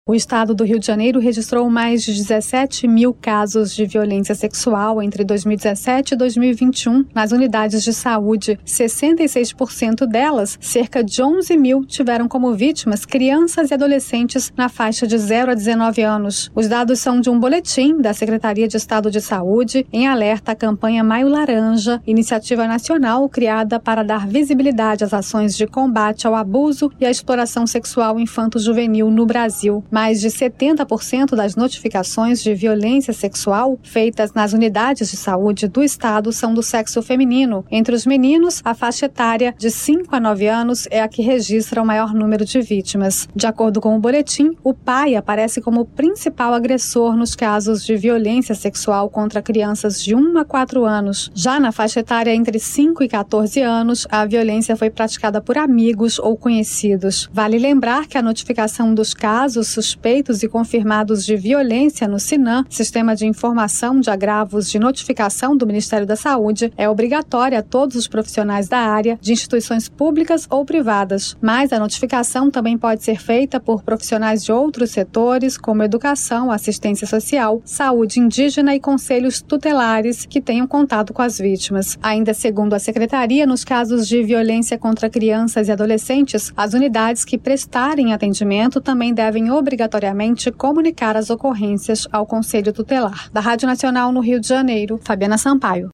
O estado do Rio de Janeiro registrou mais de 17 mil casos de violência sexual entre 2017 e 2021 nas unidades de saúde. 66% delas, cerca de 11 mil, tiveram como vítimas crianças e adolescentes na faixa de 0 a 19 anos. Os dados são de um boletim da Secretaria de Estado de Saúde em alerta à campanha Maio Laranja, iniciativa nacional criada para dar visibilidade às ações de combate ao abuso e à exploração sexual infanto-juvenil no Brasil. Mais de 70% das notificações de violência sexual feitas nas unidades de saúde do estado são do sexo feminino. Entre os meninos, a faixa etária de 5 a 9 anos é a que registra o maior número de vítimas. De acordo com o boletim, o pai aparece como o principal agressor nos casos de violência sexual contra crianças de 1 a 4 anos. Já na faixa etária entre 5 e 14 anos, a violência foi praticada por amigos ou conhecidos. Vale lembrar que a notificação dos casos suspeitos e confirmados de violência no SINAM, Sistema de Informação de Agravos de Notificação do Ministério da Saúde, é obrigatória a todos os profissionais da área, de instituições públicas ou privadas. Mas a notificação também pode ser feita por profissionais de outros setores, como educação, assistência social, saúde indígena e conselhos tutelares que tenham contato com as vítimas. Ainda segundo a Secretaria, nos casos de violência contra crianças e adolescentes, as unidades que prestarem atendimento também devem obrigatoriamente comunicar as ocorrências ao Conselho Tutelar. Da Rádio Nacional no Rio de Janeiro, Fabiana Sampaio.